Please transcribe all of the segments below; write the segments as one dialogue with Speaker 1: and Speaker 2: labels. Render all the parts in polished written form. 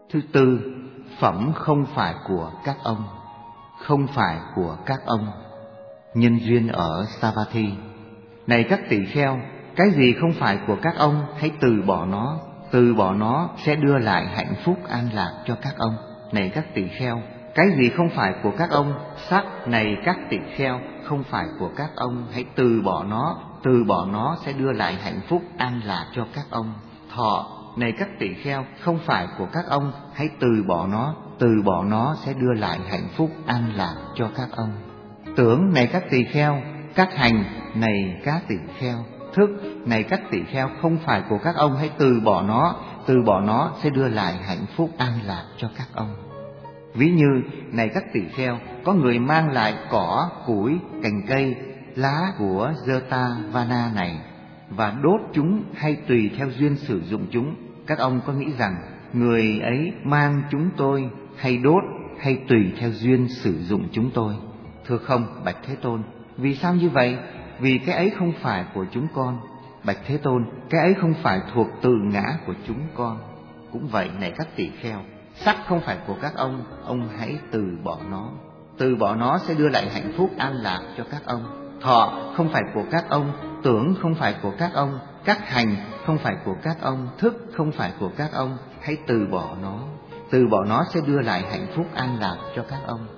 Speaker 1: Thứ tư, phẩm không phải của các ông. Không phải của các ông. Nhân duyên ở Savatthi. Này các tỳ kheo, cái gì không phải của các ông, hãy từ bỏ nó. Từ bỏ nó sẽ đưa lại hạnh phúc an lạc cho các ông. Này các tỳ kheo, cái gì không phải của các ông, sắc. Này các tỳ kheo, không phải của các ông, hãy từ bỏ nó. Từ bỏ nó sẽ đưa lại hạnh phúc an lạc cho các ông. Thọ. Này các tỳ kheo, không phải của các ông, hãy từ bỏ nó. Từ bỏ nó sẽ đưa lại hạnh phúc an lạc cho các ông. Tưởng. Này các tỳ kheo, các hành. Này các tỳ kheo, thức. Này các tỳ kheo, không phải của các ông, hãy từ bỏ nó. Từ bỏ nó sẽ đưa lại hạnh phúc an lạc cho các ông. Ví như, này các tỳ kheo, có người mang lại cỏ, củi, cành cây, lá của Jetavana này và đốt chúng hay tùy theo duyên sử dụng chúng. Các ông có nghĩ rằng người ấy mang chúng tôi hay đốt hay tùy theo duyên sử dụng chúng tôi? Thưa không, bạch Thế Tôn. Vì sao như vậy? Vì cái ấy không phải của chúng con. Bạch Thế Tôn, cái ấy không phải thuộc từ ngã của chúng con. Cũng vậy, này các tỳ kheo, sắc không phải của các ông hãy từ bỏ nó. Từ bỏ nó sẽ đưa lại hạnh phúc an lạc cho các ông. Thọ không phải của các ông, tưởng không phải của các ông, các hành không phải của các ông, thức không phải của các ông, hãy từ bỏ nó. Từ bỏ nó sẽ đưa lại hạnh phúc an lạc cho các ông.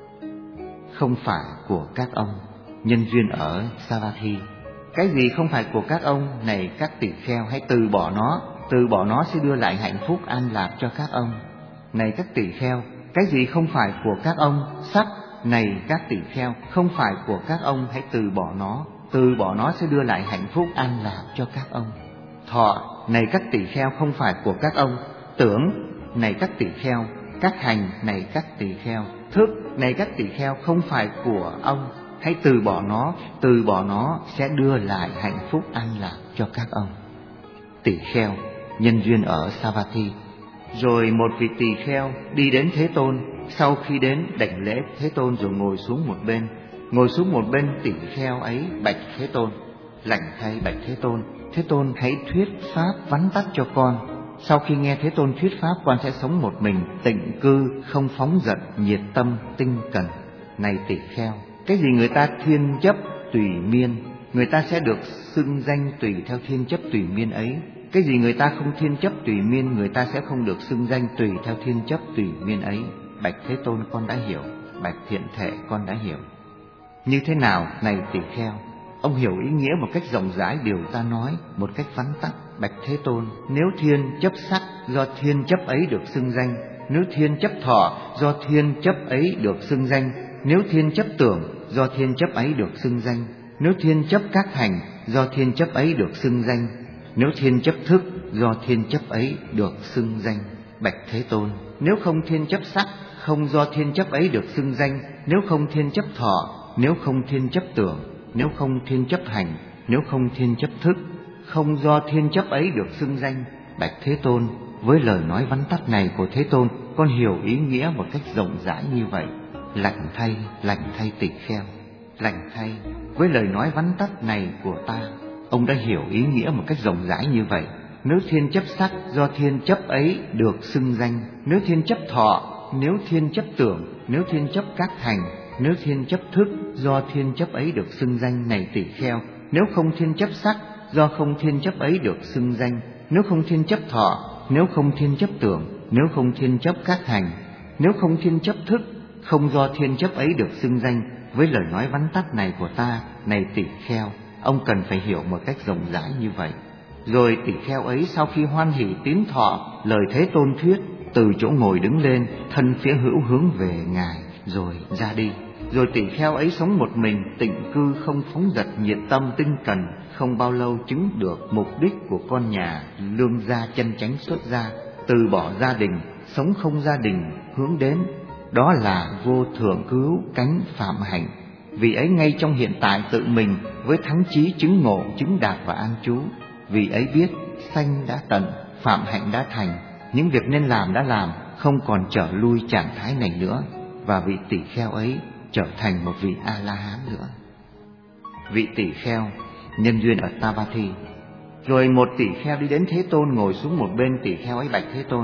Speaker 1: Không phải của các ông. Nhân duyên ở Savatthi. Cái gì không phải của các ông, này các tỳ kheo, hãy từ bỏ nó. Từ bỏ nó sẽ đưa lại hạnh phúc an lạc cho các ông. Này các tỳ kheo, cái gì không phải của các ông, sắc. Này các tỳ kheo, không phải của các ông, hãy từ bỏ nó. Từ bỏ nó sẽ đưa lại hạnh phúc an lạc cho các ông. Thọ. Này các tỳ kheo, không phải của các ông. Tưởng. Này các tỳ kheo, các hành. Này các tỳ kheo, thức. Này các tỳ kheo, không phải của ông, hãy từ bỏ nó. Từ bỏ nó sẽ đưa lại hạnh phúc an lạc cho các ông. Tỳ kheo. Nhân duyên ở Savatthi. Rồi một vị tỳ kheo đi đến Thế Tôn. Sau khi đến, đảnh lễ Thế Tôn rồi ngồi xuống một bên. Ngồi xuống một bên, tỳ kheo ấy bạch Thế Tôn: lành thay bạch Thế Tôn, Thế Tôn hãy thuyết pháp vắn tắt cho con. Sau khi nghe Thế Tôn thuyết pháp, con sẽ sống một mình, tịnh cư, không phóng dật, nhiệt tâm, tinh cần. Này tỳ kheo, cái gì người ta thiên chấp tùy miên, người ta sẽ được xưng danh tùy theo thiên chấp tùy miên ấy. Cái gì người ta không thiên chấp tùy miên, người ta sẽ không được xưng danh tùy theo thiên chấp tùy miên ấy. Bạch Thế Tôn, con đã hiểu. Bạch Thiện Thể, con đã hiểu. Như thế nào, này tỳ kheo? Ông hiểu ý nghĩa một cách rộng rãi điều ta nói, một cách vắn tắt. Bạch Thế Tôn, nếu thiên chấp sắc, do thiên chấp ấy được xưng danh. Nếu thiên chấp thọ, do thiên chấp ấy được xưng danh. Nếu thiên chấp tưởng, do thiên chấp ấy được xưng danh. Nếu thiên chấp các hành, do thiên chấp ấy được xưng danh. Nếu thiên chấp thức, do thiên chấp ấy được xưng danh. Bạch Thế Tôn, nếu không thiên chấp sắc, không do thiên chấp ấy được xưng danh. Nếu không thiên chấp thọ, nếu không thiên chấp tưởng, nếu không thiên chấp hành, nếu không thiên chấp thức, không do thiên chấp ấy được xưng danh. Bạch Thế Tôn, với lời nói vắn tắt này của Thế Tôn, con hiểu ý nghĩa một cách rộng rãi như vậy. Lành thay tỳ kheo, lành thay. Với lời nói vắn tắt này của ta, ông đã hiểu ý nghĩa một cách rộng rãi như vậy. Nếu thiên chấp sắc, do thiên chấp ấy được xưng danh. Nếu thiên chấp thọ, nếu thiên chấp tưởng, nếu thiên chấp các hành, nếu thiên chấp thức, do thiên chấp ấy được xưng danh. Này tỳ kheo, nếu không thiên chấp sắc, do không thiên chấp ấy được xưng danh. Nếu không thiên chấp thọ, nếu không thiên chấp tưởng, nếu không thiên chấp các hành, nếu không thiên chấp thức, không do thiên chấp ấy được xưng danh. Với lời nói vắn tắt này của ta, này tỳ kheo, ông cần phải hiểu một cách rộng rãi như vậy. Rồi tỳ kheo ấy sau khi hoan hỷ tín thọ lời Thế Tôn thuyết, từ chỗ ngồi đứng lên, thân phía hữu hướng về Ngài, rồi ra đi. Rồi tỳ kheo ấy sống một mình, tịnh cư, không phóng dật, nhiệt tâm, tinh cần. Không bao lâu chứng được mục đích của con nhà, lương gia chân chánh xuất gia, từ bỏ gia đình, sống không gia đình, hướng đến. Đó là vô thượng cứu cánh phạm hạnh. Vì ấy ngay trong hiện tại tự mình, với thắng chí chứng ngộ, chứng đạt và an trú. Vì ấy biết sanh đã tận, phạm hạnh đã thành, những việc nên làm đã làm, không còn trở lui trạng thái này nữa. Và vị tỳ kheo ấy trở thành một vị A-la-hán nữa. Vị tỳ kheo nhân duyên ở Savatthi. Rồi một tỳ kheo đi đến Thế Tôn, ngồi xuống một bên. Tỳ kheo ấy bạch Thế Tôn: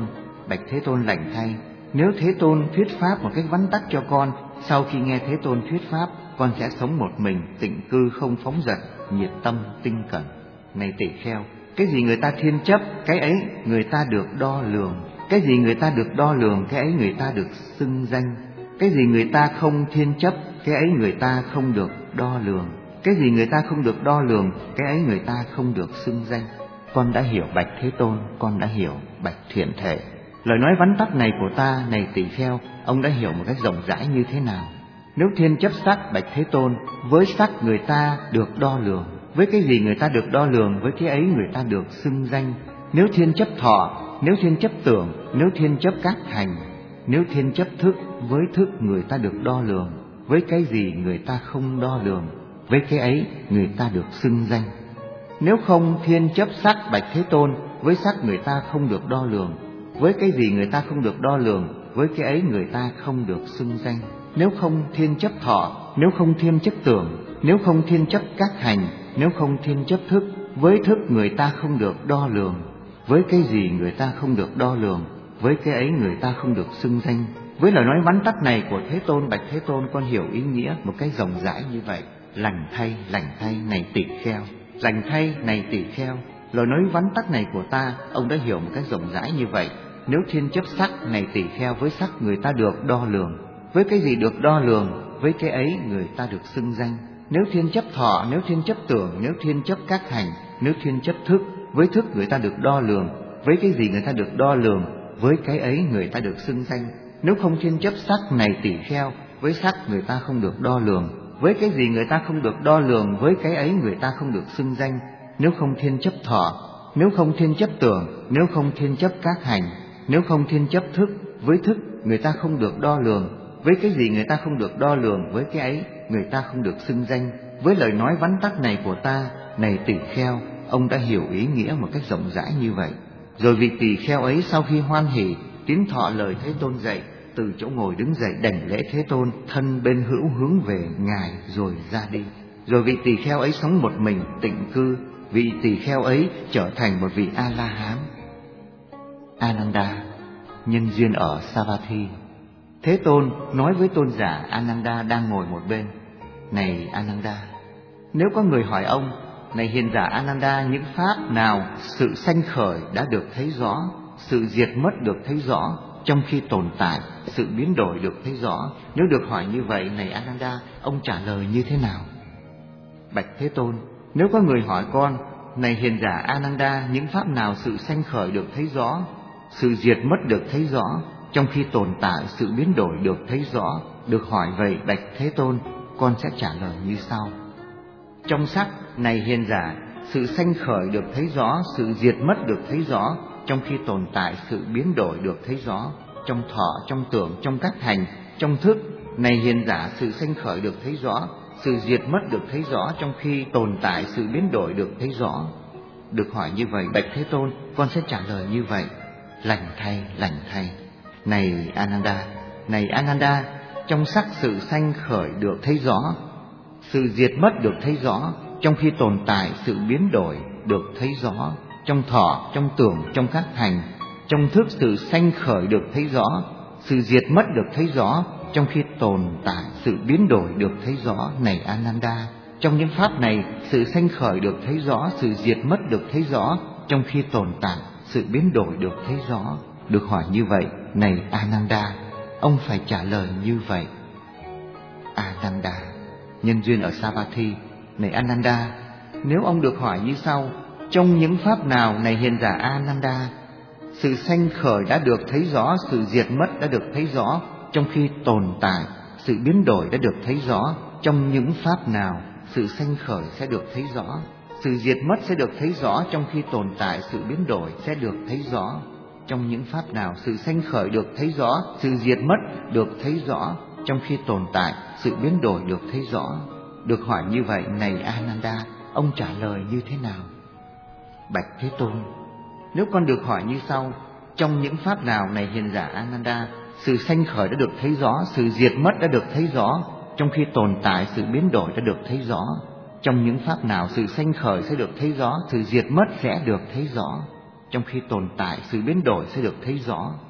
Speaker 1: Bạch Thế Tôn lành thay, nếu Thế Tôn thuyết pháp một cách vắn tắt cho con, sau khi nghe Thế Tôn thuyết pháp, con sẽ sống một mình, tịnh cư không phóng dật, nhiệt tâm, tinh cẩn. Này tỳ kheo, cái gì người ta thiên chấp, cái ấy người ta được đo lường. Cái gì người ta được đo lường, cái ấy người ta được xưng danh. Cái gì người ta không thiên chấp, cái ấy người ta không được đo lường. Cái gì người ta không được đo lường, cái ấy người ta không được xưng danh. Con đã hiểu Bạch Thế Tôn, con đã hiểu Bạch Thiện Thể. Lời nói vắn tắt này của ta, này tỳ kheo, ông đã hiểu một cách rộng rãi như thế nào? Nếu thiên chấp sắc, Bạch Thế Tôn, với sắc người ta được đo lường. Với cái gì người ta được đo lường, với cái ấy người ta được xưng danh. Nếu thiên chấp thọ, nếu thiên chấp tưởng, nếu thiên chấp các hành, nếu thiên chấp thức, với thức người ta được đo lường. Với cái gì người ta không đo lường, với cái ấy người ta được xưng danh. Nếu không thiên chấp sắc, Bạch Thế Tôn, với sắc người ta không được đo lường. Với cái gì người ta không được đo lường, với cái ấy người ta không được xưng danh. Nếu không thiên chấp thọ, nếu không thiên chấp tưởng, nếu không thiên chấp các hành, nếu không thiên chấp thức, với thức người ta không được đo lường. Với cái gì người ta không được đo lường, với cái ấy người ta không được xưng danh. Với lời nói vắn tắt này của Thế Tôn, Bạch Thế Tôn, con hiểu ý nghĩa một cách rộng rãi như vậy. Lành thay, này tỳ kheo. Lành thay, này tỳ kheo. Lời nói vắn tắt này của ta, ông đã hiểu một cách rộng rãi như vậy. Nếu thiên chấp sắc, này tỳ kheo, với sắc người ta được đo lường. Với cái gì được đo lường, với cái ấy người ta được xưng danh. Nếu thiên chấp thọ, nếu thiên chấp tưởng, nếu thiên chấp các hành, nếu thiên chấp thức, với thức người ta được đo lường. Với cái gì người ta được đo lường, với cái ấy người ta được xưng danh. Nếu không thiên chấp sắc, này tỳ kheo, với sắc người ta không được đo lường. Với cái gì người ta không được đo lường, với cái ấy người ta không được xưng danh. Nếu không thiên chấp thọ, nếu không thiên chấp tưởng, nếu không thiên chấp các hành, nếu không thiên chấp thức, với thức người ta không được đo lường. Với cái gì người ta không được đo lường, với cái ấy người ta không được xưng danh. Với lời nói vắn tắt này của ta, này tỳ kheo, ông đã hiểu ý nghĩa một cách rộng rãi như vậy. Rồi vị tỳ kheo ấy sau khi hoan hỉ tín thọ lời Thế Tôn dạy, từ chỗ ngồi đứng dậy đảnh lễ Thế Tôn, thân bên hữu hướng về Ngài rồi ra đi. Rồi vị tỳ kheo ấy sống một mình, tịnh cư. Vị tỳ kheo ấy trở thành một vị A-la-hán. Ananda, nhân duyên ở Savatthi. Thế Tôn nói với tôn giả Ananda đang ngồi một bên: Này Ananda, nếu có người hỏi ông: Này hiền giả Ananda, những pháp nào sự sanh khởi đã được thấy rõ, sự diệt mất được thấy rõ, trong khi tồn tại sự biến đổi được thấy rõ? Nếu được hỏi như vậy, này Ananda, ông trả lời như thế nào? Bạch Thế Tôn, nếu có người hỏi con: Này hiền giả Ananda, những pháp nào sự sanh khởi được thấy rõ, sự diệt mất được thấy rõ, trong khi tồn tại sự biến đổi được thấy rõ? Được hỏi vậy, Bạch Thế Tôn, con sẽ trả lời như sau. Trong sắc, này hiền giả, sự sanh khởi được thấy rõ, sự diệt mất được thấy rõ, trong khi tồn tại sự biến đổi được thấy rõ. Trong thọ, trong tưởng, trong các hành, trong thức, này hiền giả, sự sanh khởi được thấy rõ, sự diệt mất được thấy rõ, trong khi tồn tại sự biến đổi được thấy rõ. Được hỏi như vậy, Bạch Thế Tôn, con sẽ trả lời như vậy. Lành thay, này Ananda, trong sắc sự sanh khởi được thấy rõ, sự diệt mất được thấy rõ, trong khi tồn tại sự biến đổi được thấy rõ. Trong thọ, trong tưởng, trong các hành, trong thức sự sanh khởi được thấy rõ, sự diệt mất được thấy rõ, trong khi tồn tại sự biến đổi được thấy rõ. Này Ananda, trong những pháp này, sự sanh khởi được thấy rõ, sự diệt mất được thấy rõ, trong khi tồn tại sự biến đổi được thấy rõ. Được hỏi như vậy, này Ananda, ông phải trả lời như vậy. Ananda, nhân duyên ở Savatthi. Này Ananda, nếu ông được hỏi như sau: Trong những pháp nào, này hiền giả Ananda, sự sanh khởi đã được thấy rõ, sự diệt mất đã được thấy rõ, trong khi tồn tại sự biến đổi đã được thấy rõ? Trong những pháp nào sự sanh khởi sẽ được thấy rõ, sự diệt mất sẽ được thấy rõ, trong khi tồn tại sự biến đổi sẽ được thấy rõ? Trong những pháp nào sự sanh khởi được thấy rõ, sự diệt mất được thấy rõ, trong khi tồn tại sự biến đổi được thấy rõ? Được hỏi như vậy, này Ananda, ông trả lời như thế nào? Bạch Thế Tôn, nếu con được hỏi như sau: Trong những pháp nào, này hiền giả Ananda, sự sanh khởi đã được thấy rõ, sự diệt mất đã được thấy rõ, trong khi tồn tại sự biến đổi đã được thấy rõ? Trong những pháp nào sự sanh khởi sẽ được thấy rõ, sự diệt mất sẽ được thấy rõ, trong khi tồn tại sự biến đổi sẽ được thấy rõ?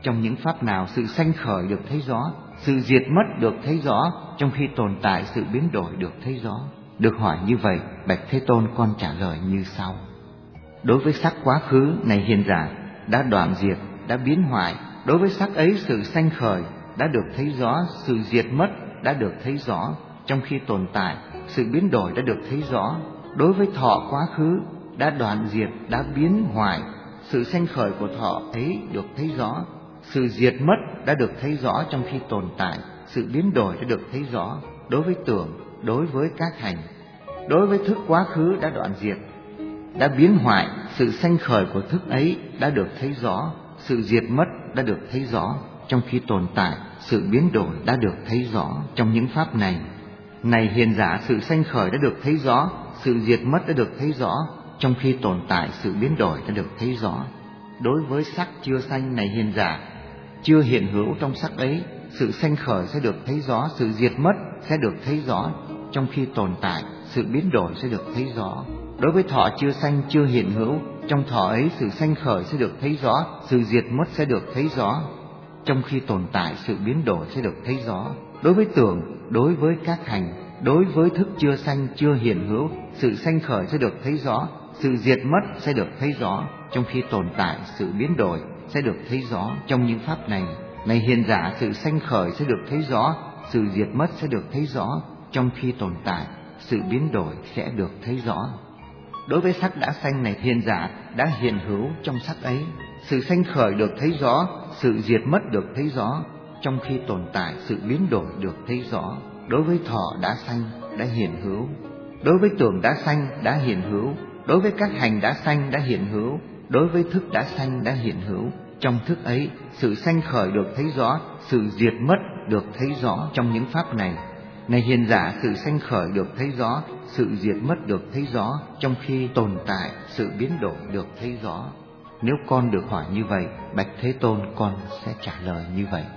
Speaker 1: Trong những pháp nào sự sanh khởi được thấy rõ, sự diệt mất được thấy rõ, trong khi tồn tại sự biến đổi được thấy rõ? Được hỏi như vậy, bạch Thế Tôn, con trả lời như sau. Đối với sắc quá khứ này hiền giả đã đoạn diệt, đã biến hoại, đối với sắc ấy sự sanh khởi đã được thấy rõ, sự diệt mất đã được thấy rõ, trong khi tồn tại sự biến đổi đã được thấy rõ. Đối với thọ quá khứ đã đoạn diệt, đã biến hoại, sự sanh khởi của thọ ấy được thấy rõ, sự diệt mất đã được thấy rõ, trong khi tồn tại sự biến đổi đã được thấy rõ. Đối với tưởng, đối với các hành, đối với thức quá khứ đã đoạn diệt, đã biến hoại, sự sanh khởi của thức ấy đã được thấy rõ, sự diệt mất đã được thấy rõ, trong khi tồn tại sự biến đổi đã được thấy rõ. Trong những pháp này, này hiền giả, sự sanh khởi đã được thấy rõ, sự diệt mất đã được thấy rõ, trong khi tồn tại sự biến đổi đã được thấy rõ. Đối với sắc chưa sanh này hiền giả, chưa hiện hữu trong sắc ấy, sự sanh khởi sẽ được thấy rõ, sự diệt mất sẽ được thấy rõ, trong khi tồn tại sự biến đổi sẽ được thấy rõ. Đối với thọ chưa sanh, chưa hiện hữu, trong thọ ấy sự sanh khởi sẽ được thấy rõ, sự diệt mất sẽ được thấy rõ, trong khi tồn tại sự biến đổi sẽ được thấy rõ. Đối với tưởng, đối với các hành, đối với thức chưa sanh, chưa hiện hữu, sự sanh khởi sẽ được thấy rõ, sự diệt mất sẽ được thấy rõ, trong khi tồn tại sự biến đổi sẽ được thấy rõ. Trong những pháp này, này hiền giả, sự sanh khởi sẽ được thấy rõ, sự diệt mất sẽ được thấy rõ, trong khi tồn tại sự biến đổi sẽ được thấy rõ. Đối với sắc đã sanh này hiền giả, đã hiện hữu trong sắc ấy, sự sanh khởi được thấy rõ, sự diệt mất được thấy rõ, trong khi tồn tại sự biến đổi được thấy rõ. Đối với thọ đã sanh, đã hiện hữu, đối với tưởng đã sanh, đã hiện hữu, đối với các hành đã sanh, đã hiện hữu, đối với thức đã sanh, đã hiện hữu, trong thức ấy sự sanh khởi được thấy rõ, sự diệt mất được thấy rõ. Trong những pháp này, này hiền giả, sự sanh khởi được thấy rõ, sự diệt mất được thấy rõ, trong khi tồn tại sự biến đổi được thấy rõ. Nếu con được hỏi như vậy, bạch Thế Tôn, con sẽ trả lời như vậy.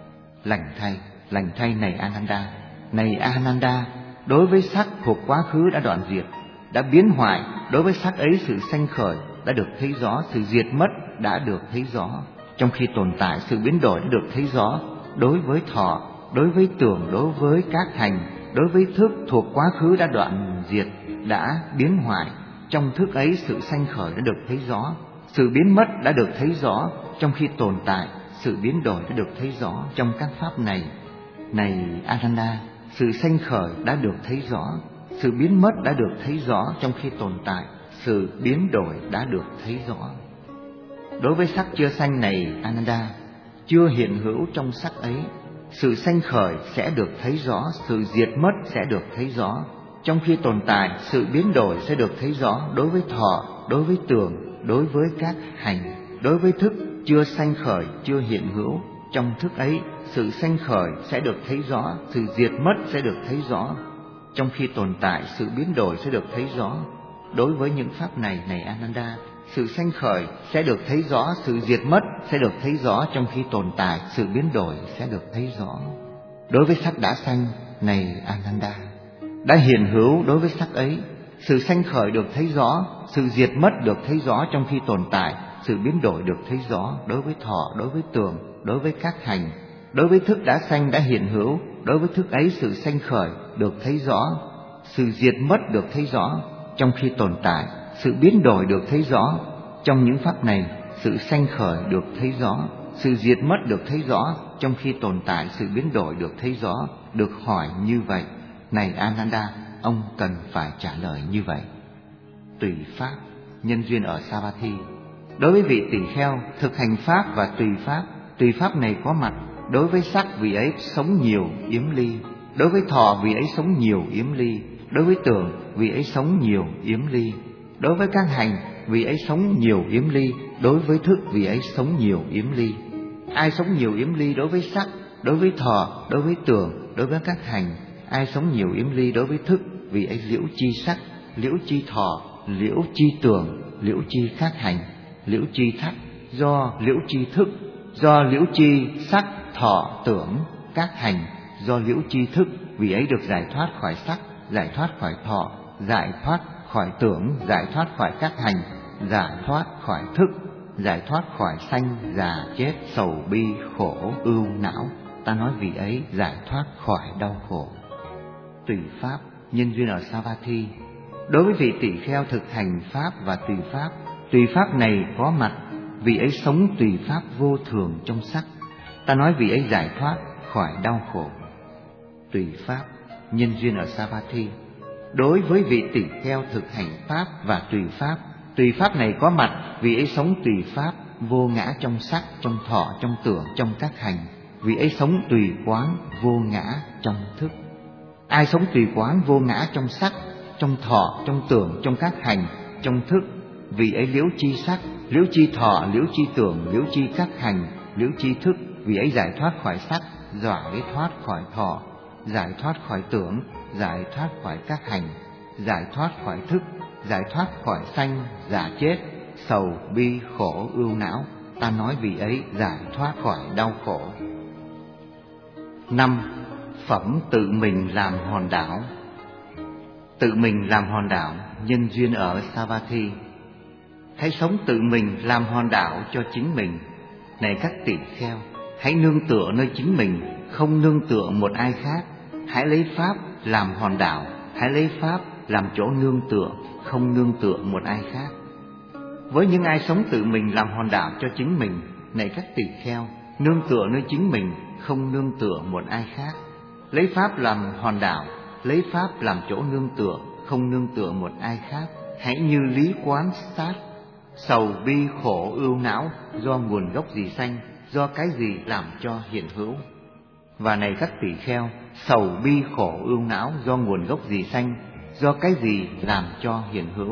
Speaker 1: Lành thay này Ananda. Này Ananda, đối với sắc thuộc quá khứ đã đoạn diệt, đã biến hoại, đối với sắc ấy sự sanh khởi đã được thấy rõ, sự diệt mất đã được thấy rõ, trong khi tồn tại sự biến đổi đã được thấy rõ. Đối với thọ, đối với tưởng, đối với các hành, đối với thức thuộc quá khứ đã đoạn diệt, đã biến hoại, trong thức ấy sự sanh khởi đã được thấy rõ, sự biến mất đã được thấy rõ, trong khi tồn tại sự biến đổi đã được thấy rõ. Trong các pháp này, này Ananda, sự sanh khởi đã được thấy rõ, sự biến mất đã được thấy rõ, trong khi tồn tại sự biến đổi đã được thấy rõ. Đối với sắc chưa sanh này Ananda, chưa hiện hữu trong sắc ấy, sự sanh khởi sẽ được thấy rõ, sự diệt mất sẽ được thấy rõ, trong khi tồn tại sự biến đổi sẽ được thấy rõ. Đối với thọ, đối với tưởng, đối với các hành, đối với thức chưa sanh khởi, chưa hiện hữu, trong thức ấy sự sanh khởi sẽ được thấy rõ, sự diệt mất sẽ được thấy rõ, trong khi tồn tại sự biến đổi sẽ được thấy rõ. Đối với những pháp này, này Ananda, sự sanh khởi sẽ được thấy rõ, sự diệt mất sẽ được thấy rõ, trong khi tồn tại sự biến đổi sẽ được thấy rõ. Đối với sắc đã sanh, này Ananda, đã hiện hữu, đối với sắc ấy sự sanh khởi được thấy rõ, sự diệt mất được thấy rõ, trong khi tồn tại sự biến đổi được thấy rõ. Đối với thọ, đối với tưởng, đối với các hành, đối với thức đã sanh, đã hiện hữu, đối với thức ấy sự sanh khởi được thấy rõ, sự diệt mất được thấy rõ, trong khi tồn tại sự biến đổi được thấy rõ. Trong những pháp này, sự sanh khởi được thấy rõ, sự diệt mất được thấy rõ, trong khi tồn tại sự biến đổi được thấy rõ. Được hỏi như vậy, này Ananda, ông cần phải trả lời như vậy. Tùy pháp, nhân duyên ở Savatthi. Đối với vị tỳ kheo thực hành pháp và tùy pháp này có mặt. Đối với sắc, vị ấy sống nhiều yếm ly; đối với thọ, vị ấy sống nhiều yếm ly; đối với tưởng, vị ấy sống nhiều yếm ly; đối với các hành, vị ấy sống nhiều yếm ly; đối với thức, vị ấy sống nhiều yếm ly. Ai sống nhiều yếm ly đối với sắc, đối với thọ, đối với tưởng, đối với các hành? Ai sống nhiều yếm ly đối với thức, vị ấy liễu chi sắc, liễu chi thọ, liễu chi tưởng, liễu chi các hành, liễu chi thắc, do liễu chi thức, do liễu chi sắc, thọ, tưởng, các hành, do liễu chi thức, vị ấy được giải thoát khỏi sắc, giải thoát khỏi thọ, giải thoát khỏi tưởng, giải thoát khỏi các hành, giải thoát khỏi thức, giải thoát khỏi sanh, già, chết, sầu bi, khổ, ưu, não. Ta nói vị ấy giải thoát khỏi đau khổ. Tùy pháp, nhân duyên ở Savatthi. Đối với vị tỳ kheo thực hành pháp và tùy pháp này có mặt, vị ấy sống tùy pháp vô thường trong sắc. Ta nói vị ấy giải thoát khỏi đau khổ. Tùy pháp, nhân duyên ở Savatthi. Đối với vị tỳ kheo thực hành pháp và tùy pháp này có mặt, vị ấy sống tùy pháp vô ngã trong sắc, trong thọ, trong tưởng, trong các hành. Vị ấy sống tùy quán vô ngã trong thức. Ai sống tùy quán vô ngã trong sắc, trong thọ, trong tưởng, trong các hành, trong thức, vị ấy liễu chi sắc, liễu chi thọ, liễu chi tưởng, liễu chi các hành, liễu chi thức. Vị ấy giải thoát khỏi sắc, giải thoát khỏi thọ, giải thoát khỏi tưởng, giải thoát khỏi các hành, giải thoát khỏi thức, giải thoát khỏi sanh, già, chết, sầu bi, khổ, ưu, não. Ta nói vị ấy giải thoát khỏi đau khổ. 5. Phẩm tự mình làm hòn đảo. Tự mình làm hòn đảo, nhân duyên ở Savatthi. Hãy sống tự mình làm hòn đảo cho chính mình. Này các tỳ kheo, hãy nương tựa nơi chính mình, không nương tựa một ai khác. Hãy lấy pháp làm hòn đảo, hãy lấy pháp làm chỗ nương tựa, không nương tựa một ai khác. Với những ai sống tự mình làm hòn đảo cho chính mình, này các tỳ kheo, nương tựa nơi chính mình, không nương tựa một ai khác. Lấy pháp làm hòn đảo, lấy pháp làm chỗ nương tựa, không nương tựa một ai khác. Hãy như lý quán sát, sầu bi khổ ưu não do nguồn gốc gì sanh, do cái gì làm cho hiện hữu. Và này các tỳ kheo, sầu bi khổ ưu não do nguồn gốc gì sanh, do cái gì làm cho hiện hữu.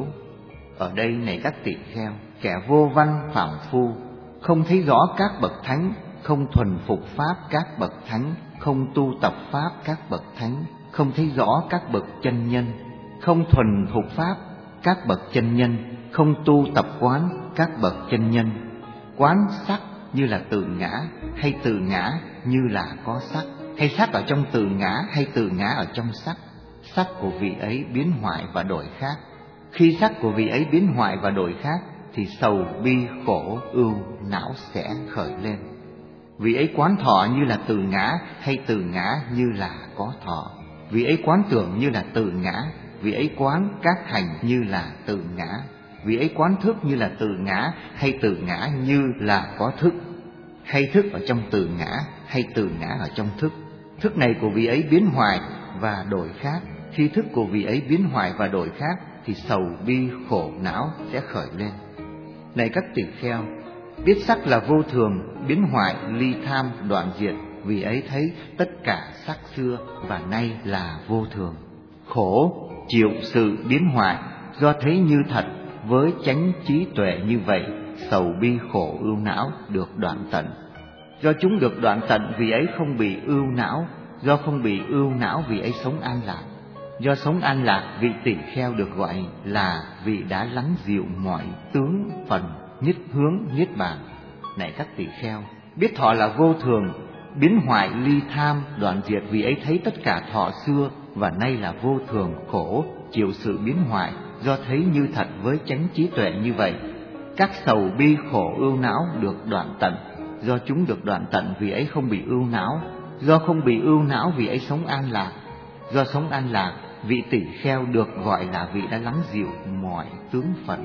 Speaker 1: Ở đây này các tỳ kheo, kẻ vô văn phàm phu, không thấy rõ các bậc thánh, không thuần phục pháp các bậc thánh, không tu tập pháp các bậc thánh, không thấy rõ các bậc chân nhân, không thuần phục pháp các bậc chân nhân, không tu tập quán các bậc chân nhân. Quán sắc như là tự ngã, hay tự ngã như là có sắc, hay sắc ở trong tự ngã, hay tự ngã ở trong sắc. Sắc của vị ấy biến hoại và đổi khác. Khi sắc của vị ấy biến hoại và đổi khác, thì sầu bi khổ ưu não sẽ khởi lên. Vị ấy quán thọ như là tự ngã, hay tự ngã như là có thọ. Vị ấy quán tưởng như là tự ngã, vị ấy quán các hành như là tự ngã. Vị ấy quán thức như là tự ngã, hay tự ngã như là có thức. Hay thức ở trong tự ngã, hay tự ngã ở trong thức. Thức này của vị ấy biến hoại và đổi khác. Khi thức của vị ấy biến hoại và đổi khác, thì sầu bi khổ não sẽ khởi lên. Này các tỳ kheo, biết sắc là vô thường, biến hoại, ly tham, đoạn diệt. Vì ấy thấy tất cả sắc xưa và nay là vô thường. Khổ chịu sự biến hoại, do thấy như thật, với chánh trí tuệ như vậy, sầu bi khổ ưu não được đoạn tận. Do chúng được đoạn tận, vì ấy không bị ưu não. Do không bị ưu não, vì ấy sống an lạc. Do sống an lạc, vị tỳ kheo được gọi là vị đã lắng dịu mọi tướng phần, nhất hướng niết bàn. Này các tỳ kheo, biết thọ là vô thường, biến hoại, ly tham, đoạn diệt. Vì ấy thấy tất cả thọ xưa và nay là vô thường, khổ chịu sự biến hoại, do thấy như thật với chánh trí tuệ như vậy, các sầu bi khổ ưu não được đoạn tận. Do chúng được đoạn tận, vì ấy không bị ưu não. Do không bị ưu não, vì ấy sống an lạc. Do sống an lạc, vị tỳ kheo được gọi là vị đã lắng dịu mọi tướng phận.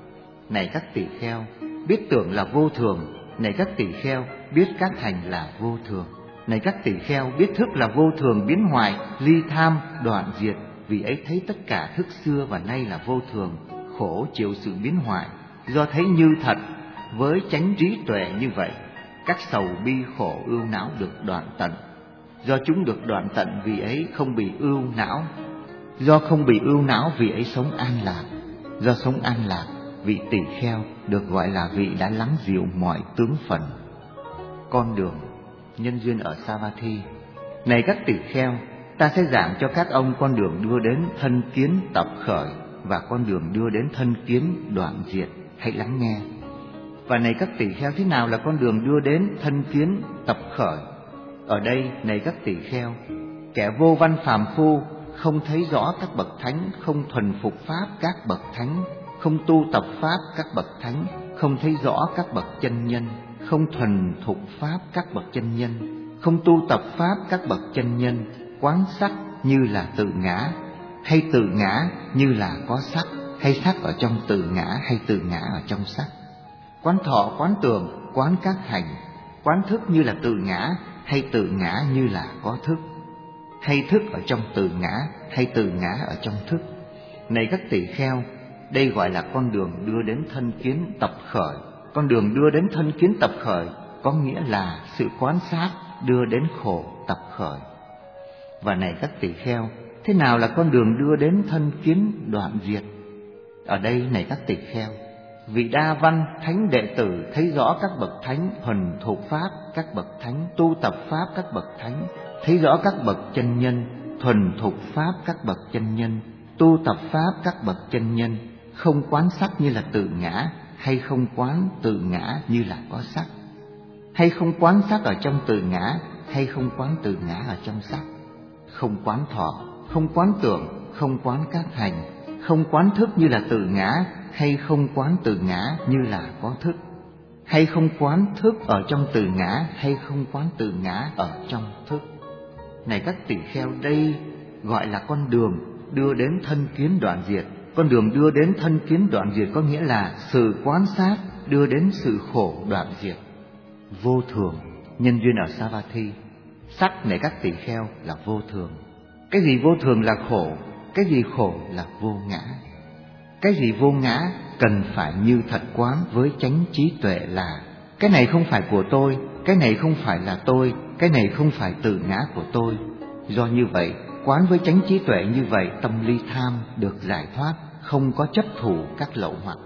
Speaker 1: Này các tỳ kheo, biết tưởng là vô thường. Này các tỳ kheo, biết các hành là vô thường. Này các tỳ kheo, biết thức là vô thường, biến hoại, ly tham, đoạn diệt. Vì ấy thấy tất cả thức xưa và nay là vô thường, khổ chịu sự biến hoại. Do thấy như thật, với chánh trí tuệ như vậy, các sầu bi khổ ưu não được đoạn tận. Do chúng được đoạn tận, vì ấy không bị ưu não. Do không bị ưu não, vì ấy sống an lạc. Do sống an lạc, vị tỳ kheo được gọi là vị đã lắng dịu mọi tướng phận. Con đường, nhân duyên ở Savatthi. Này các tỳ kheo, ta sẽ giảng cho các ông con đường đưa đến thân kiến tập khởi và con đường đưa đến thân kiến đoạn diệt. Hãy lắng nghe. Và này các tỳ kheo, thế nào là con đường đưa đến thân kiến tập khởi? Ở đây, này các tỳ kheo, kẻ vô văn phàm phu, không thấy rõ các bậc thánh, không thuần phục pháp các bậc thánh, không tu tập pháp các bậc thánh, không thấy rõ các bậc chân nhân, không thuần thục pháp các bậc chân nhân, không tu tập pháp các bậc chân nhân, quán sắc như là tự ngã, hay tự ngã như là có sắc, hay sắc ở trong tự ngã, hay tự ngã ở trong sắc. Quán thọ, quán tưởng, quán các hành, quán thức như là tự ngã, hay tự ngã như là có thức, hay thức ở trong tự ngã, hay tự ngã ở trong thức. Này các tỳ kheo, đây gọi là con đường đưa đến thân kiến tập khởi. Con đường đưa đến thân kiến tập khởi có nghĩa là sự quan sát đưa đến khổ tập khởi. Và này các tỳ kheo, thế nào là con đường đưa đến thân kiến đoạn diệt? Ở đây này các tỳ kheo, vị đa văn thánh đệ tử thấy rõ các bậc thánh thuần thục pháp, các bậc thánh tu tập pháp, các bậc thánh thấy rõ các bậc chân nhân thuần thục pháp, các bậc chân nhân tu tập pháp, các bậc chân nhân không quán sắc như là tự ngã, hay không quán tự ngã như là có sắc, hay không quán sắc ở trong tự ngã, hay không quán tự ngã ở trong sắc, không quán thọ, không quán tưởng, không quán các hành, không quán thức như là tự ngã, hay không quán tự ngã như là có thức, hay không quán thức ở trong tự ngã, hay không quán tự ngã ở trong thức. Này các tỳ kheo, đây gọi là con đường đưa đến thân kiến đoạn diệt. Con đường đưa đến thân kiến đoạn diệt có nghĩa là sự quan sát đưa đến sự khổ đoạn diệt. Vô thường, nhân duyên ở Savatthi. Sắc này các tỳ kheo là vô thường. Cái gì vô thường là khổ, cái gì khổ là vô ngã. Cái gì vô ngã cần phải như thật quán với chánh trí tuệ là cái này không phải của tôi, cái này không phải là tôi, cái này không phải tự ngã của tôi. Do như vậy, quán với chánh trí tuệ như vậy, tâm ly tham được giải thoát, không có chấp thủ các lậu hoặc.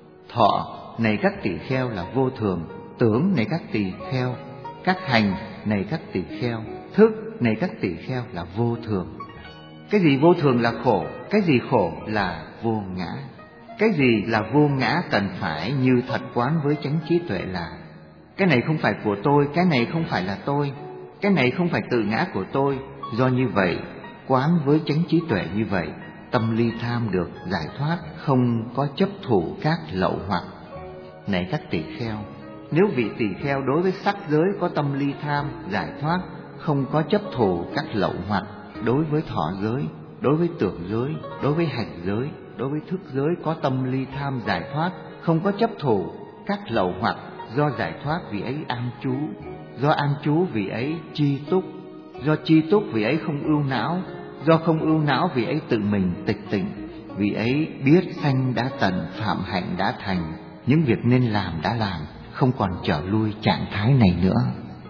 Speaker 1: Thọ này các tỳ kheo là vô thường. Tưởng này các tỳ kheo, các hành này các tỳ kheo, thức này các tỳ kheo là vô thường. Cái gì vô thường là khổ, cái gì khổ là vô ngã. Cái gì là vô ngã cần phải như thật quán với chánh trí tuệ là cái này không phải của tôi, cái này không phải là tôi, cái này không phải tự ngã của tôi. Do như vậy, quán với chánh trí tuệ như vậy, tâm ly tham được giải thoát, không có chấp thủ các lậu hoặc. Này các tỳ kheo, nếu vị tỳ kheo đối với sắc giới có tâm ly tham giải thoát, không có chấp thủ các lậu hoặc, đối với thọ giới, đối với tưởng giới, đối với hành giới, đối với thức giới có tâm ly tham giải thoát, không có chấp thủ các lậu hoặc, do giải thoát vị ấy an trú, do an trú vị ấy chi túc, do chi túc vị ấy không ưu não, do không ưu não vị ấy tự mình tịch tịnh, vị ấy biết sanh đã tận, phạm hạnh đã thành, những việc nên làm đã làm, không còn trở lui trạng thái này nữa.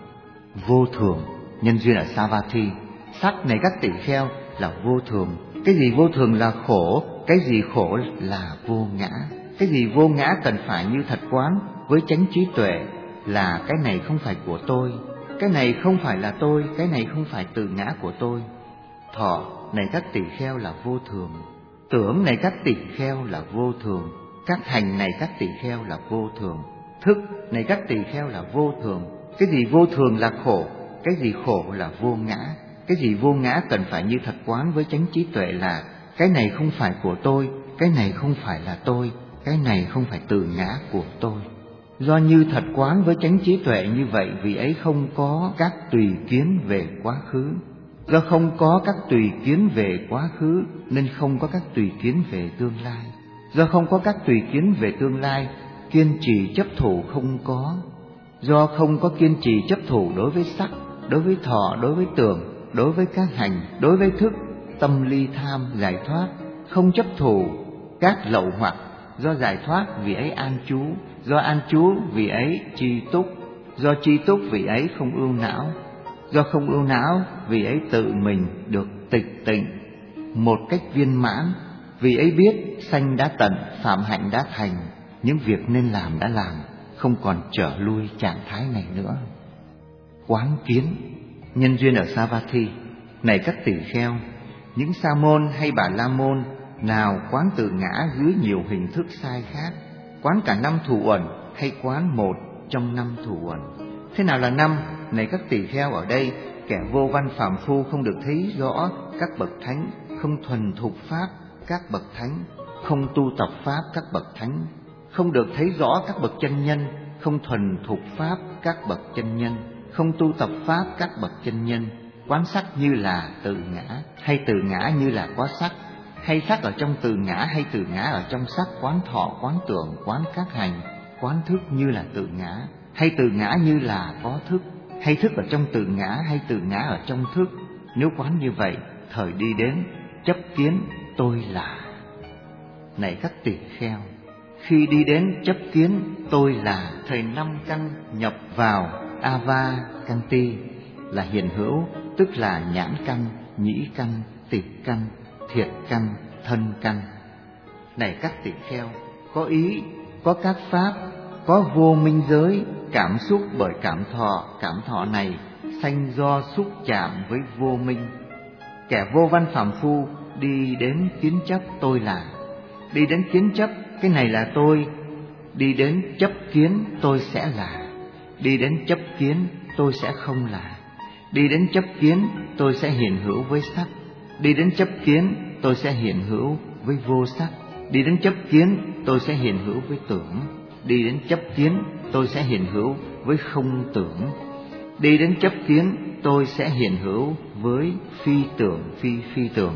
Speaker 1: Vô thường, nhân duyên ở Savatthi. Sắc này các tỳ kheo là vô thường. Cái gì vô thường là khổ, cái gì khổ là vô ngã. Cái gì vô ngã cần phải như thật quán với chánh trí tuệ là cái này không phải của tôi, cái này không phải là tôi, cái này không phải tự ngã của tôi. Thọ này các tỳ kheo là vô thường. Tưởng này các tỳ kheo là vô thường. Các hành này các tỳ kheo là vô thường. Thức này các tỳ kheo là vô thường. Cái gì vô thường là khổ, cái gì khổ là vô ngã. Cái gì vô ngã cần phải như thật quán với chánh trí tuệ là cái này không phải của tôi, cái này không phải là tôi, cái này không phải tự ngã của tôi. Do như thật quán với chánh trí tuệ như vậy, vì ấy không có các tùy kiến về quá khứ. Do không có các tùy kiến về quá khứ nên không có các tùy kiến về tương lai. Do không có các tùy kiến về tương lai, kiên trì chấp thủ không có. Do không có kiên trì chấp thủ đối với sắc, đối với thọ, đối với tưởng, đối với các hành, đối với thức, tâm ly tham giải thoát, không chấp thủ các lậu hoặc. Do giải thoát vì ấy an trú, do an trú vì ấy chi túc, do chi túc vì ấy không ưu não, do không ưu não vì ấy tự mình được tịch tịnh một cách viên mãn, vì ấy biết sanh đã tận, phạm hạnh đã thành, những việc nên làm đã làm, không còn trở lui trạng thái này nữa. Quán kiến, nhân duyên ở Savatthi. Này các tỳ kheo, những sa môn hay bà la môn nào quán tự ngã dưới nhiều hình thức sai khác, quán cả 5 thủ uẩn hay quán một trong 5 thủ uẩn. Thế nào là 5? Này các tỳ kheo, ở đây kẻ vô văn phàm phu không được thấy rõ các bậc thánh, không thuần thục pháp các bậc thánh, không tu tập pháp các bậc thánh, không được thấy rõ các bậc chân nhân, không thuần thục pháp các bậc chân nhân, không tu tập pháp các bậc chân nhân, quán sắc như là tự ngã, hay tự ngã như là có sắc, hay sắc ở trong tự ngã, hay tự ngã ở trong sắc, quán thọ, quán tưởng, quán các hành, quán thức như là tự ngã, hay tự ngã như là có thức, hay thức ở trong tự ngã, hay tự ngã ở trong thức. Nếu quán như vậy, thời đi đến chấp kiến tôi là. Này các tỳ kheo, khi đi đến chấp kiến tôi là, thời năm căn nhập vào avakanti là hiện hữu, tức là nhãn căn, nhĩ căn, tịch căn, thiệt căn, thân căn. Này các tỳ kheo, có ý, có các pháp, có vô minh giới, cảm xúc bởi cảm thọ này sanh do xúc chạm với vô minh. Kẻ vô văn phàm phu đi đến kiến chấp tôi là, đi đến kiến chấp cái này là tôi, đi đến chấp kiến tôi sẽ là, đi đến chấp kiến tôi sẽ không là, đi đến chấp kiến tôi sẽ hiện hữu với sắc, đi đến chấp kiến tôi sẽ hiện hữu với vô sắc, đi đến chấp kiến tôi sẽ hiện hữu với tưởng, đi đến chấp kiến tôi sẽ hiện hữu với không tưởng, đi đến chấp kiến tôi sẽ hiện hữu với phi tưởng, phi tưởng.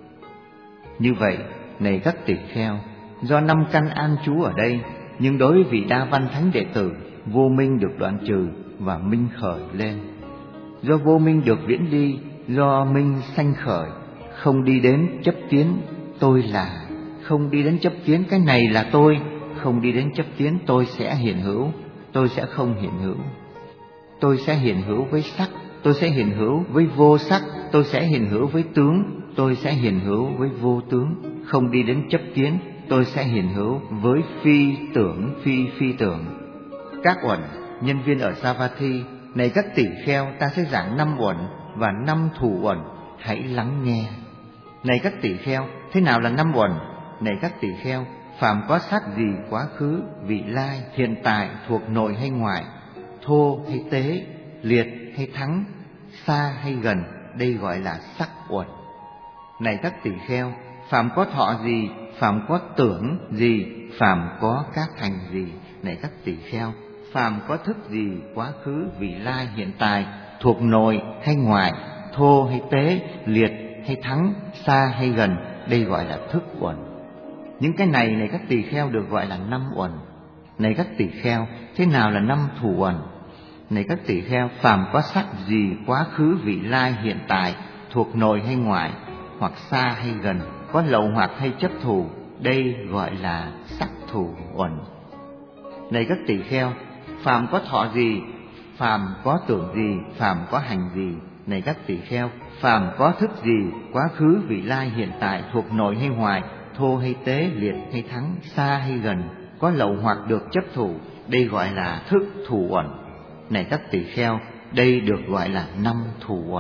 Speaker 1: Như vậy, này các tỳ kheo, do năm căn an trú ở đây, nhưng đối với vị đa văn thánh đệ tử, vô minh được đoạn trừ và minh khởi lên. Do vô minh được viễn ly, do minh sanh khởi, không đi đến chấp kiến tôi là, không đi đến chấp kiến cái này là tôi, không đi đến chấp kiến tôi sẽ hiện hữu, tôi sẽ không hiện hữu. Tôi sẽ hiện hữu với sắc, tôi sẽ hiện hữu với vô sắc, tôi sẽ hiện hữu với tướng, tôi sẽ hiện hữu với vô tướng. Không đi đến chấp kiến, tôi sẽ hiện hữu với phi tưởng, phi tưởng. Các uẩn, nhân viên ở Savatthi, này các tỷ kheo, ta sẽ giảng 5 uẩn và 5 thủ uẩn, hãy lắng nghe. Này các tỷ kheo, thế nào là 5 uẩn? Này các tỷ kheo, phàm có sắc gì quá khứ, vị lai, hiện tại, thuộc nội hay ngoại, thô hay tế, liệt hay thắng, xa hay gần, đây gọi là sắc uẩn. Này các tỷ kheo, phàm có thọ gì, phàm có tưởng gì, phàm có các hành gì. Này các tỷ kheo, phàm có thức gì, quá khứ, vị lai, hiện tại, thuộc nội hay ngoại, thô hay tế, liệt hay thắng, xa hay gần, đây gọi là thức uẩn. Những cái này các tỳ kheo được gọi là 5 uẩn. Này các tỳ kheo, thế nào là 5 thủ uẩn? Này các tỳ kheo, phàm có sắc gì, quá khứ, vị lai, hiện tại, thuộc nội hay ngoại, hoặc xa hay gần, có lậu hoặc hay chấp thủ, đây gọi là sắc thủ uẩn. Này các tỳ kheo, phàm có thọ gì, phàm có tưởng gì, phàm có hành gì. Này các tỳ kheo, phàm có thức gì, quá khứ, vị lai, hiện tại, thuộc nội hay ngoại, thô hay tế, liệt hay thắng, xa hay gần, có lậu hoặc được chấp thủ, đây gọi là thức thủ uẩn. Này các tỳ kheo, đây được gọi là 5 thủ uẩn.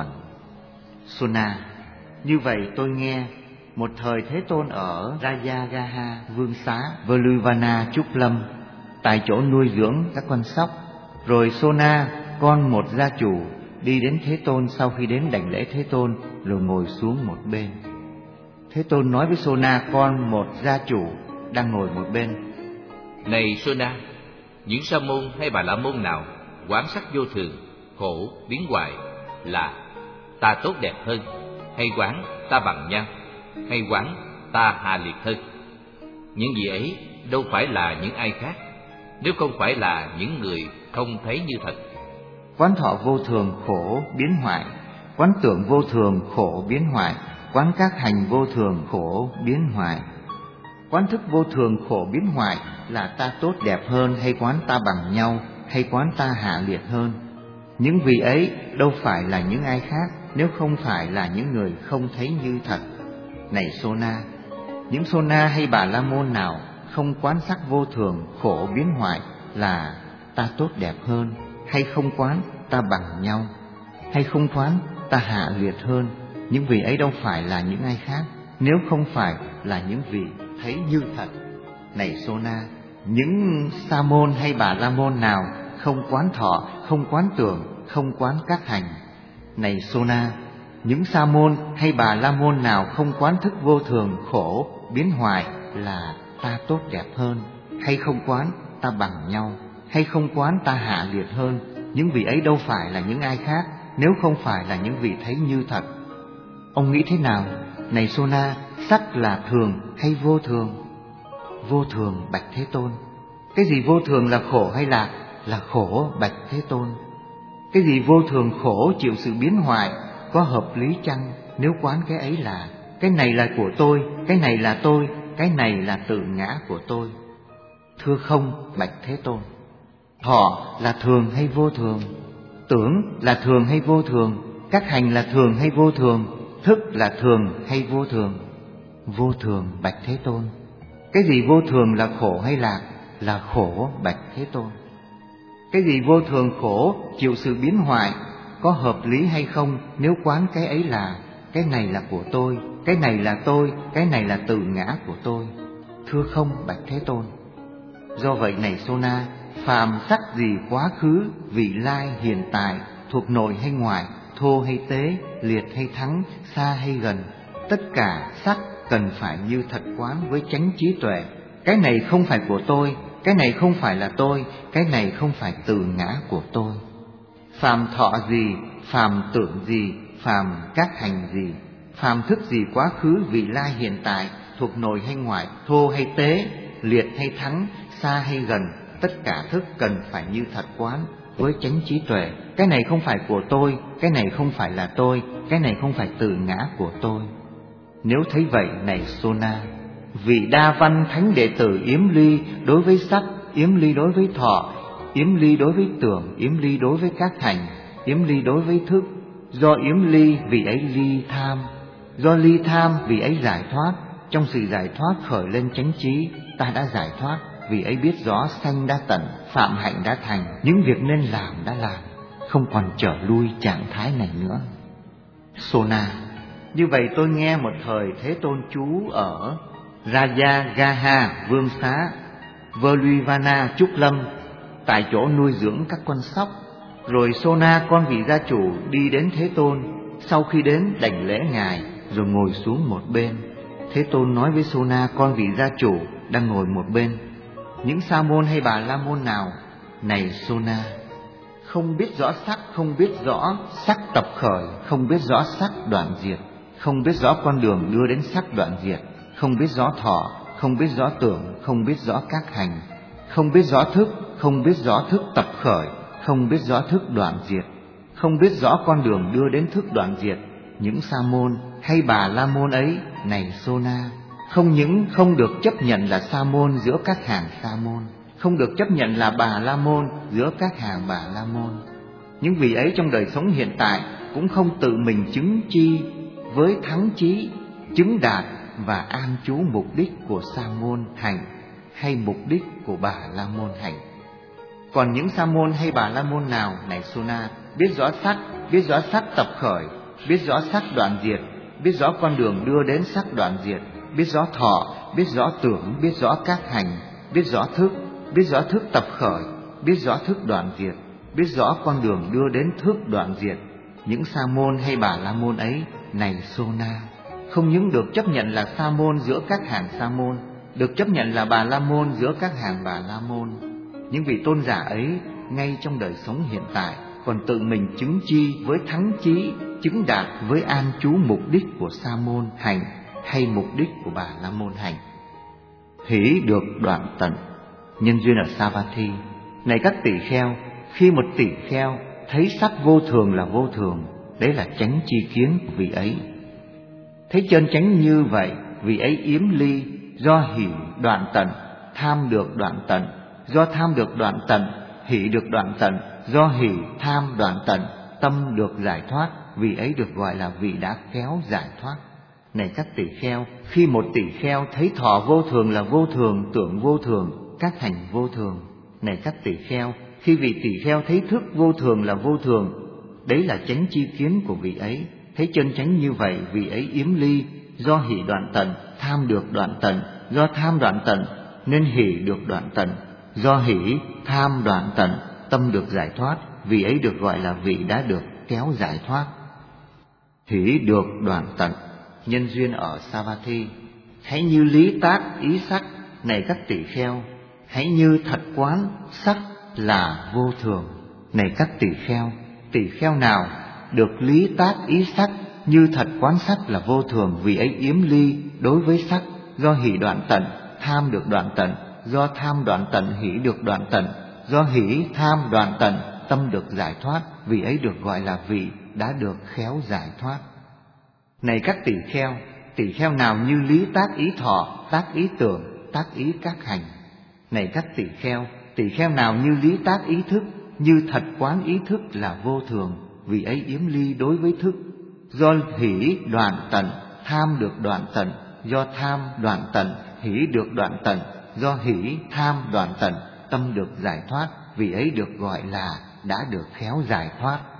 Speaker 1: Sona, như vậy tôi nghe, một thời Thế Tôn ở Rajagaha, Vương Xá, Veluvana, Trúc Lâm, tại chỗ nuôi dưỡng các con sóc. Rồi Sona, con một gia chủ, đi đến Thế Tôn sau khi đến đảnh lễ Thế Tôn, rồi ngồi xuống một bên. Thế Tôn nói với Sona, con một gia chủ, đang ngồi một bên:
Speaker 2: Này Sona, những sa môn hay bà la môn nào quán sắc vô thường, khổ, biến hoại là ta tốt đẹp hơn, hay quán ta bằng nhau, hay quán ta hạ liệt hơn? Những gì ấy đâu phải là những ai khác, nếu không phải là những người không thấy như thật.
Speaker 1: Quán thọ vô thường, khổ, biến hoại, quán tưởng vô thường, khổ, biến hoại, quán các hành vô thường, khổ, biến hoại. Quán thức vô thường, khổ, biến hoại là ta tốt đẹp hơn, hay quán ta bằng nhau, hay quán ta hạ liệt hơn? Những vị ấy đâu phải là những ai khác, nếu không phải là những người không thấy như thật. Này Sona, những Sona hay bà la môn nào không quán sắc vô thường, khổ, biến hoại là ta tốt đẹp hơn, hay không quán ta bằng nhau, hay không quán ta hạ liệt hơn? Những vị ấy đâu phải là những ai khác, nếu không phải là những vị thấy như thật. Này Sona, những sa môn hay bà la môn nào không quán thọ, không quán tưởng, không quán các hành. Này Sona, những sa môn hay bà la môn nào không quán thức vô thường, khổ, biến hoại là ta tốt đẹp hơn, hay không quán ta bằng nhau, hay không quán ta hạ liệt hơn. Những vị ấy đâu phải là những ai khác, nếu không phải là những vị thấy như thật. Ông nghĩ thế nào? Này Sona, sắc là thường hay vô thường? Vô thường, bạch Thế Tôn. Cái gì vô thường là khổ hay lạc? Là khổ, bạch Thế Tôn. Cái gì vô thường khổ chịu sự biến hoại, có hợp lý chăng nếu quán cái ấy là cái này là của tôi, cái này là tôi, cái này là tự ngã của tôi? Thưa không, bạch Thế Tôn. Thọ là thường hay vô thường? Tưởng là thường hay vô thường? Các hành là thường hay vô thường? Thức là thường hay vô thường? Vô thường, bạch Thế Tôn. Cái gì vô thường là khổ hay lạc? Là khổ, bạch Thế Tôn. Cái gì vô thường khổ chịu sự biến hoại, có hợp lý hay không nếu quán cái ấy là cái này là của tôi, cái này là tôi, cái này là tự ngã của tôi? Thưa không, bạch Thế Tôn. Do vậy này Sona, phàm sắc gì quá khứ, vị lai, hiện tại, thuộc nội hay ngoại, thô hay tế, liệt hay thắng, xa hay gần, tất cả sắc cần phải như thật quán với chánh trí tuệ. Cái này không phải của tôi, cái này không phải là tôi, cái này không phải tự ngã của tôi. Phàm thọ gì, phàm tưởng gì, phàm các hành gì, phàm thức gì quá khứ, vị lai, hiện tại, thuộc nội hay ngoại, thô hay tế, liệt hay thắng, xa hay gần, tất cả thức cần phải như thật quán với chánh trí tuệ. Cái này không phải của tôi, cái này không phải là tôi, cái này không phải tự ngã của tôi. Nếu thấy vậy này Sona, vị đa văn thánh đệ tử yếm ly đối với sắc, yếm ly đối với thọ, yếm ly đối với tưởng, yếm ly đối với các hành, yếm ly đối với thức. Do yếm ly vị ấy ly tham, do ly tham vị ấy giải thoát. Trong sự giải thoát khởi lên chánh trí, ta đã giải thoát, vì ấy biết rõ sanh đã tận, phạm hạnh đã thành, những việc nên làm đã làm, không còn trở lui trạng thái này nữa. Sona, như vậy tôi nghe một thời Thế Tôn trú ở Rajagaha Vương Xá, Völuvana Trúc Lâm, tại chỗ nuôi dưỡng các con sóc. Rồi Sona con vị gia chủ đi đến Thế Tôn, sau khi đến đảnh lễ ngài rồi ngồi xuống một bên. Thế Tôn nói với Sona con vị gia chủ đang ngồi một bên: những sa môn hay bà la môn nào, này Sona, không biết rõ sắc, không biết rõ sắc tập khởi, không biết rõ sắc đoạn diệt, không biết rõ con đường đưa đến sắc đoạn diệt, không biết rõ thọ, không biết rõ tưởng, không biết rõ các hành, không biết rõ thức, không biết rõ thức tập khởi, không biết rõ thức đoạn diệt, không biết rõ con đường đưa đến thức đoạn diệt, những sa môn hay bà la môn ấy, này Sona, không những không được chấp nhận là sa môn giữa các hàng sa môn, không được chấp nhận là bà la môn giữa các hàng bà la môn. Những vị ấy trong đời sống hiện tại cũng không tự mình chứng chi với thắng chí, chứng đạt và an trú mục đích của sa môn hành hay mục đích của bà la môn hành. Còn những sa môn hay bà la môn nào, này Sona, biết rõ sắc tập khởi, biết rõ sắc đoạn diệt, biết rõ con đường đưa đến sắc đoạn diệt, biết rõ thọ, biết rõ tưởng, biết rõ các hành, biết rõ thức tập khởi, biết rõ thức đoạn diệt, biết rõ con đường đưa đến thức đoạn diệt, những sa môn hay bà la môn ấy, này Sona, không những được chấp nhận là sa môn giữa các hàng sa môn, được chấp nhận là bà la môn giữa các hàng bà la môn. Những vị tôn giả ấy ngay trong đời sống hiện tại còn tự mình chứng chi với thắng chí, chứng đạt với an trú mục đích của sa môn hành hay mục đích của bà la môn hành. Hỷ được đoạn tận. Nhân duyên ở Savatthi. Này các tỳ kheo, khi một tỳ kheo thấy sắc vô thường là vô thường, đấy là chánh chi kiến của vị ấy. Thấy chân chánh như vậy, vị ấy yếm ly, do hỷ đoạn tận, tham được đoạn tận, do tham được đoạn tận, hỷ được đoạn tận, do hỷ tham đoạn tận, tâm được giải thoát, vị ấy được gọi là vị đã khéo giải thoát. Này các tỳ kheo, khi một tỳ kheo thấy thọ vô thường là vô thường, tưởng vô thường, các hành vô thường. Này các tỳ kheo, khi vị tỳ kheo thấy thức vô thường là vô thường, đấy là chánh chi kiến của vị ấy. Thấy chân chánh như vậy, vị ấy yếm ly, do hỷ đoạn tận, tham được đoạn tận, do tham đoạn tận nên hỷ được đoạn tận, do hỷ tham đoạn tận, tâm được giải thoát, vị ấy được gọi là vị đã được kéo giải thoát. Hỷ được đoạn tận. Nhân duyên ở Savatthi. Hãy như lý tác ý sắc. Này các tỳ kheo, hãy như thật quán sắc là vô thường. Này các tỳ kheo nào được lý tác ý sắc như thật quán sắc là vô thường, vì ấy yếm ly đối với sắc, do hỷ đoạn tận, tham được đoạn tận, do tham đoạn tận hỷ được đoạn tận, do hỷ tham đoạn tận tâm được giải thoát, vì ấy được gọi là vị đã được khéo giải thoát. Này các tỳ kheo nào như lý tác ý thọ, tác ý tưởng, tác ý các hành. Này các tỳ kheo nào như lý tác ý thức, như thật quán ý thức là vô thường, vì ấy yếm ly đối với thức, do hỷ đoạn tận, tham được đoạn tận, do tham đoạn tận hỷ được đoạn tận, do hỷ tham đoạn tận tâm được giải thoát, vì ấy được gọi là đã được khéo giải thoát.